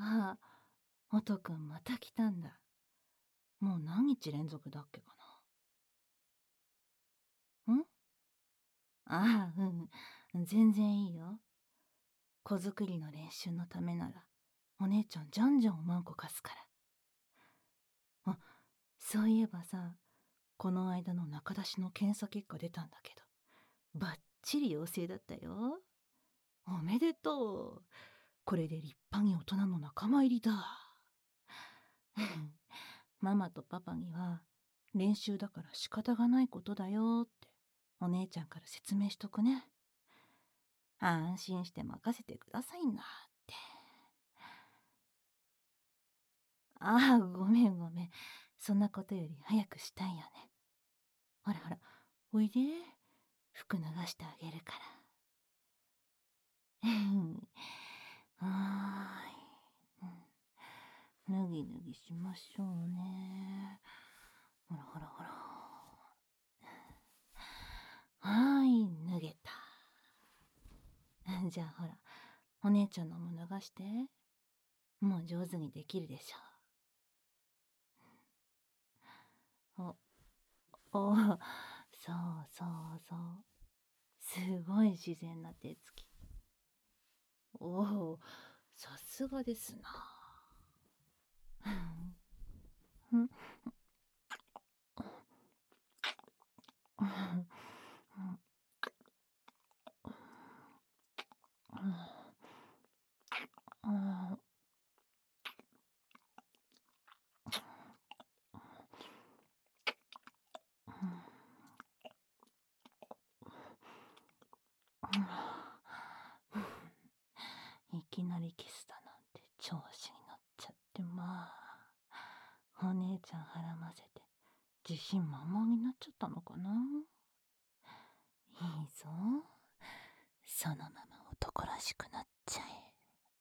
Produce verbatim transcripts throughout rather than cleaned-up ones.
ああ、音くんまた来たんだ。もう何日連続だっけかな。んああ、うん。全然いいよ。子作りの練習のためなら、お姉ちゃんじゃんじゃんおまんこ貸すから。あ、そういえばさ、この間の中出しの検査結果出たんだけど、バッチリ陽性だったよ。おめでとう。これで立派に大人の仲間入りだ。ママとパパには、練習だから仕方がないことだよって、お姉ちゃんから説明しとくね。安心して任せてくださいなって。ああ、ごめんごめん。そんなことより早くしたいよね。ほらほら、おいで。服脱がしてあげるから。はーい。脱ぎ脱ぎしましょうね。ほらほらほら。はーい、脱げた。じゃあほら、お姉ちゃんのも脱がして。もう上手にできるでしょ。お、お、そうそうそう。すごい自然な手つき。おお、さすがですな。うん、うん、うん、いきなりキスだなんて調子に乗っちゃってまあ。お姉ちゃんはらませて自信満々になっちゃったのかな。いいぞ。そのまま男らしくなっちゃえ。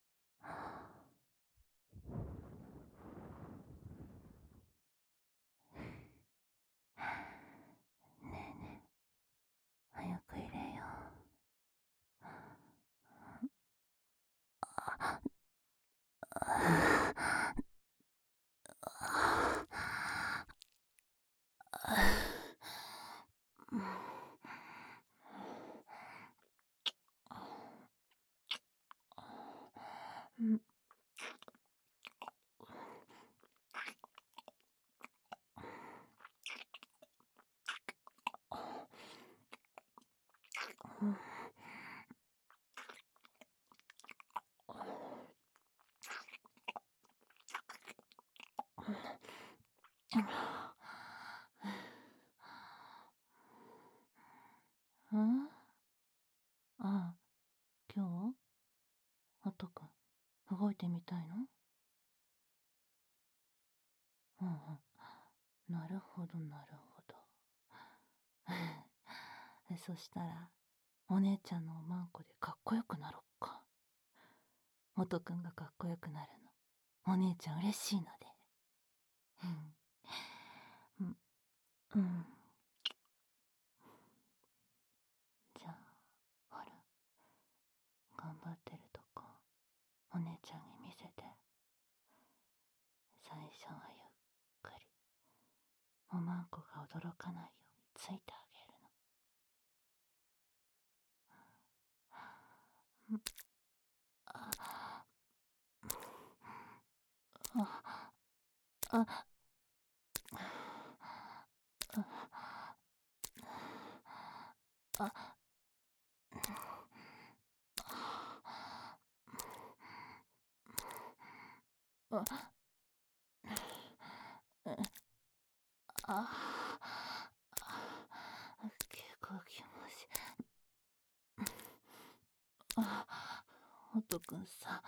ねえねえ、早く入れよ。うん、うん、ああ、今日おとくん動いてみたいの。うんうん。なるほどなるほど。そしたらお姉ちゃんのおまんこでかっこよくなろっか。おとくんがかっこよくなるのお姉ちゃん嬉しいので。うん、うん、じゃあほら、頑張ってるとこお姉ちゃんに見せて。最初はゆっくり、おまんこが驚かないようについてあげるの。ああああああ結構気持ちあおとくんさ、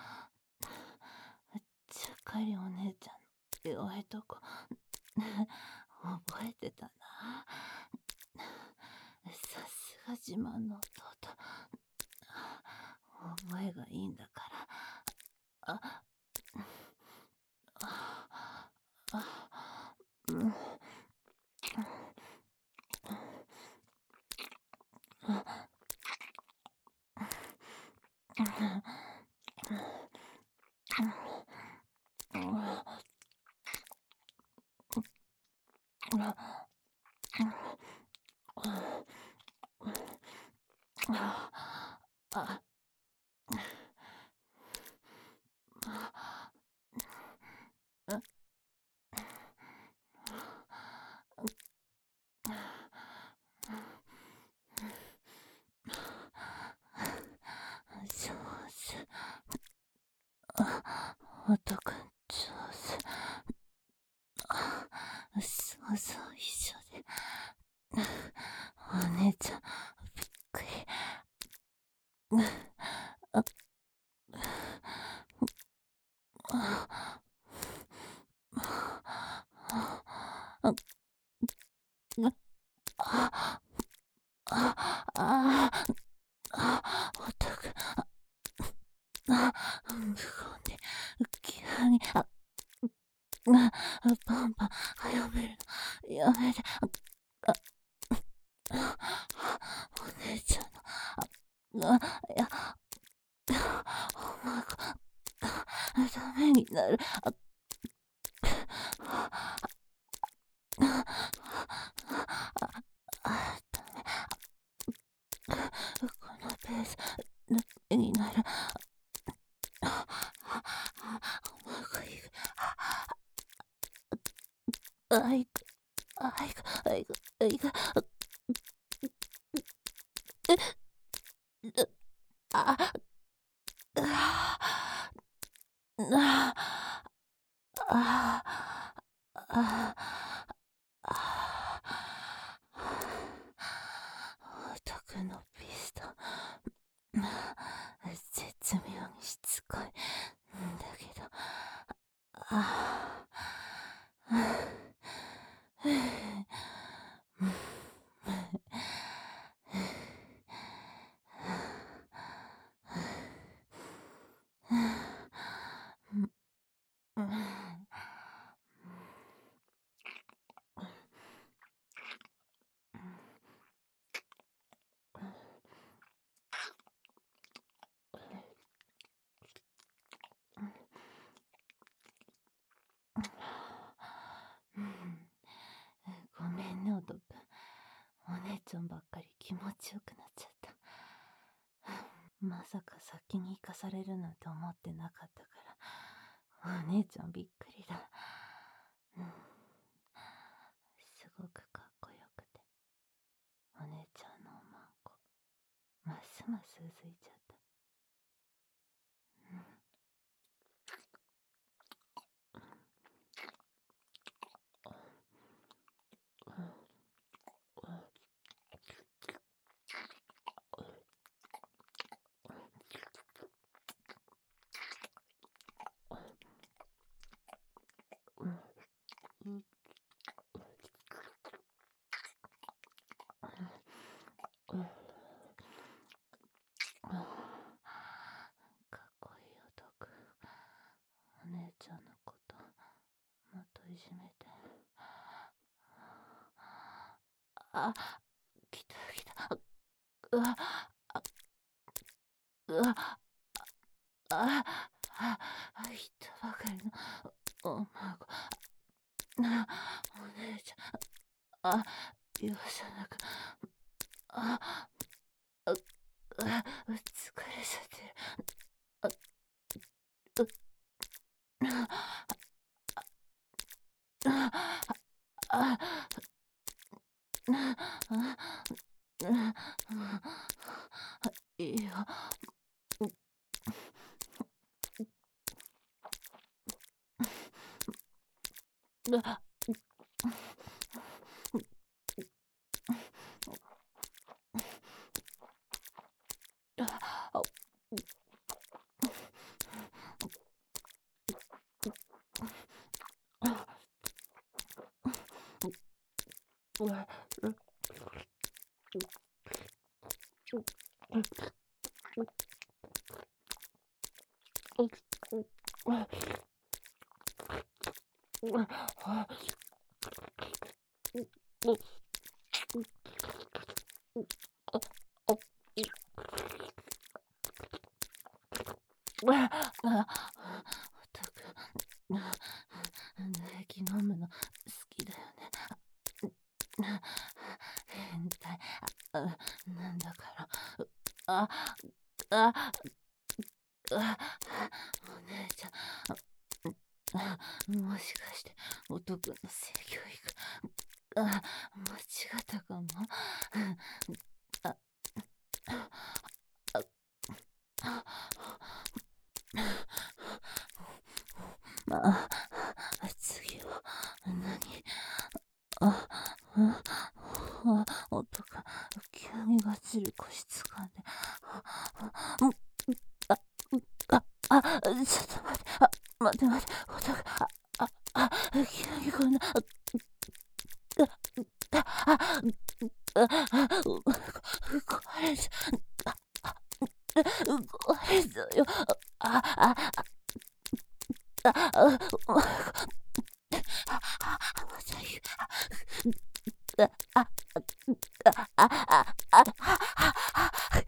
ちゃっかりお姉ちゃんの弱いとこ覚えてたな。さすが自慢の弟。覚えがいいんだから。あ、あ、あ、うん、 上手。おとくん上手。そうそう、一緒で。お姉ちゃん、びっくり。あああ、おとくん、あ、無言で、急に、あ、あ、パンパン、早めるの、やめて、あ、お姉ちゃんの、あ、いや、お前が、ダメになる、あ、このペース、ダメになる、お前がいい、あいく、あいく、あいく、あいく、あ、あ、あ、あ、おとくのピスト、絶妙にしつこいんだけど、あ、ごめんね、おとくん。お姉ちゃんばっかり気持ちよくなっちゃった。まさか先に行かされるなんて思ってなかったから、お姉ちゃんびっくりだ。うん、すごくかっこよくて、お姉ちゃんのおまんこ、ますますうずいちゃった。かっこいいおとくん。お姉ちゃんのこともっといじめて。あ、来た来た。うわ、あ、うわ、あ、あ、人ばかりのお孫。な、お姉ちゃん、あ、容赦なく、あ、あ、あ、疲れちゃってる。あ、う、あ、あ、あ、いいよ。あ、おとくん、唾液飲むの好きだよね。 あ、あ、あ、お姉ちゃん、あ、もしかして、おとくんの性教育、あ、間違ったかも。あ、あ、まあ、次は、何あ、あ、あ、音が、急にがっつり腰つかんで、あ、あ、うん、あ、あ、あ、ちょっと待って、あ、待って待って、音が、あ、あ、あ、急にこんな、あ、あ、あ、あ、あ、壊れちゃ、あ、あ、壊れちゃうよ、あ、あ、あ、あ、あ、まさゆ、あ、あ、あ、あ、あ、あ、あ、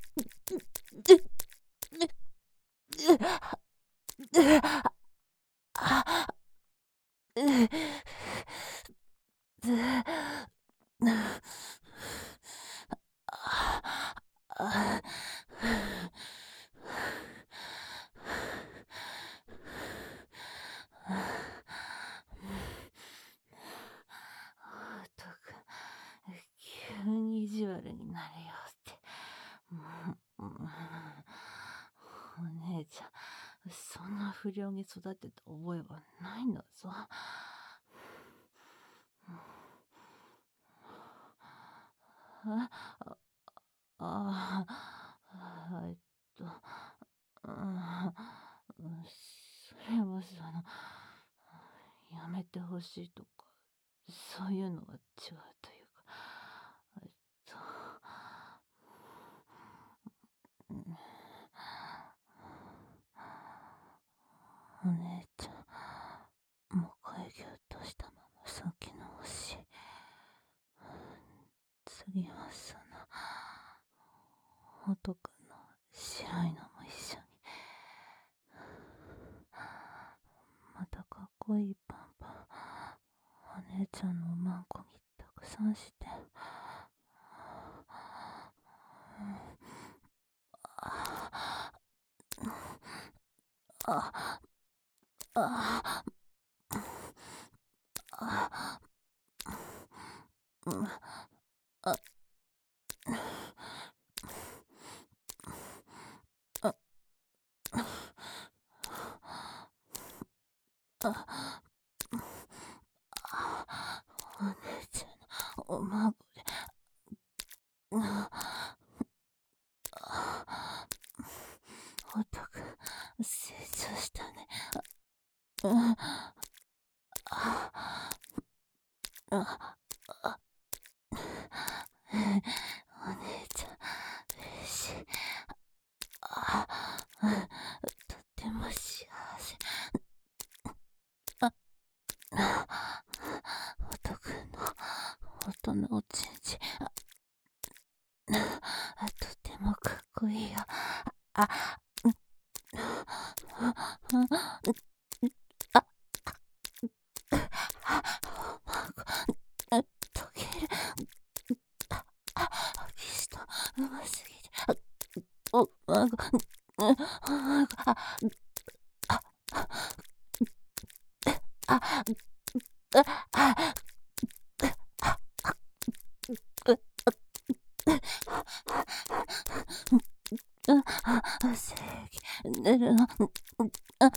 とく急に意地悪になるよって。もう、お姉ちゃん、そんな不良に育てた覚えはないんだぞ。あ、あ、あ、えっと、うん、それはその、やめてほしいとか、そういうのは違うというか、えっと、うん、お姉ちゃん、もう会議をとしたまま先の星。次はその、男の白いのも一緒に。またかっこいいパンパン、お姉ちゃんのおまんこにたくさんして。あ、あ、あ、うん、あ、あ、あ、お姉ちゃんのおまんこで、うん、おとく成長したね。うん、あ、あ、あ、お姉ちゃん、嬉しい。あ、とっても幸せ。あ、おとくんの音のおちんちん、あ、とてもかっこいいよ。あ、うん、あ、あ、あ、溶ける。あ、あ、キスとうますぎて。あ、お、あ、あ、あ、あ、あ、あ、正義出るの。あ、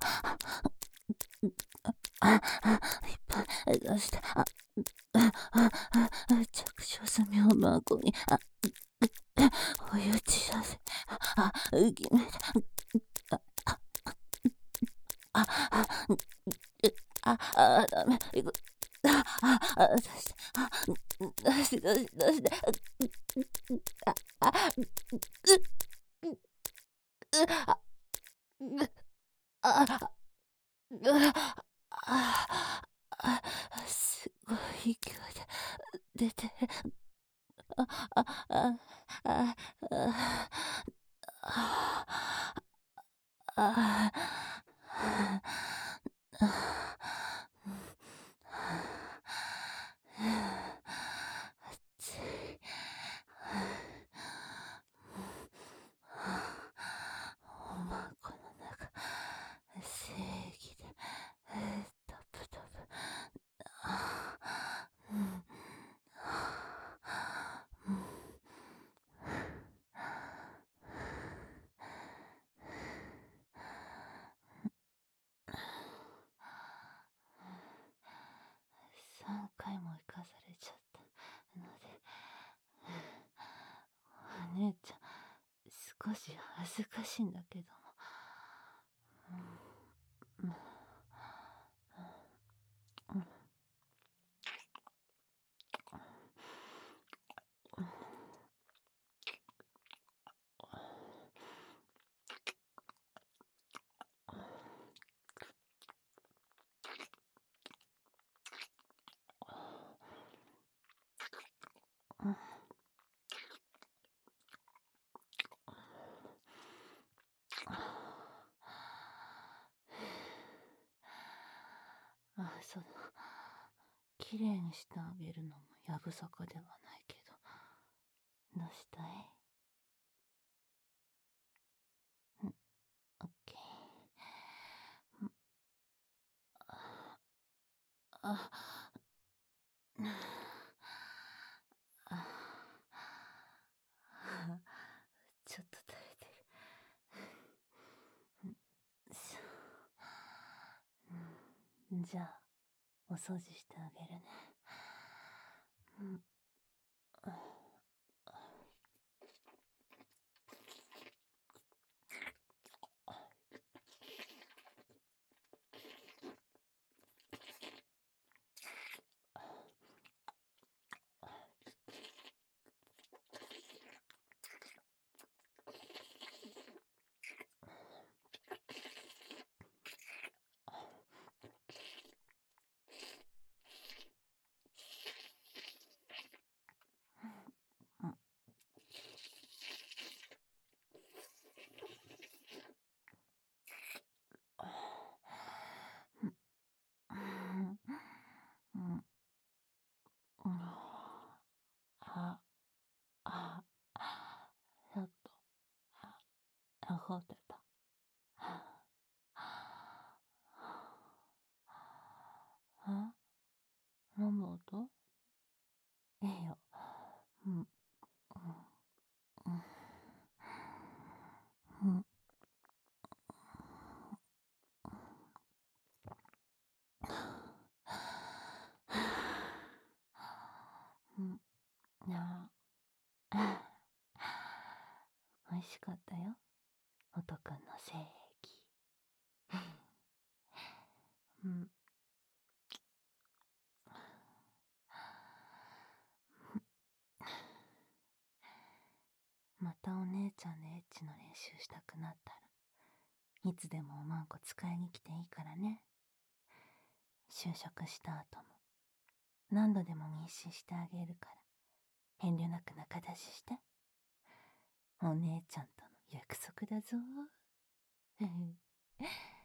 あ、いっぱい出して。あ、あ、あ、着床済みを孫に。あ、お湯打ちさせ。あ、決めた。あ、あ、あ、あ、あ、ダメ。いく。あ、あ、出して。あ、出して、出して、出して。あ、あ、う、う、あ、う、あ、あ、あ、すごい勢いで出てる。あ、あ、あ、あ、あ、あ、暑い。 少し恥ずかしいんだけど。うん、うん、うん、あ、そうだ。きれいにしてあげるのもやぶさかではないけど。どうしたい？うん、オッケー。うん、あ、あ、ちょっと垂れてる。うん、じゃあ、お掃除してあげるね。うん、うん、うん、うん、あ、あ、ちょっと、あ、ほってた。あ、飲む音？ええよ。うん、うん、うん、うん、なあ、美味しかったよ。おとくんの精液。うん、またお姉ちゃんのエッチの練習したくなったらいつでもおまんこ使いに来ていいからね。就職した後も何度でも妊娠してあげるから遠慮なく仲出しして。お姉ちゃんとの約束だぞ。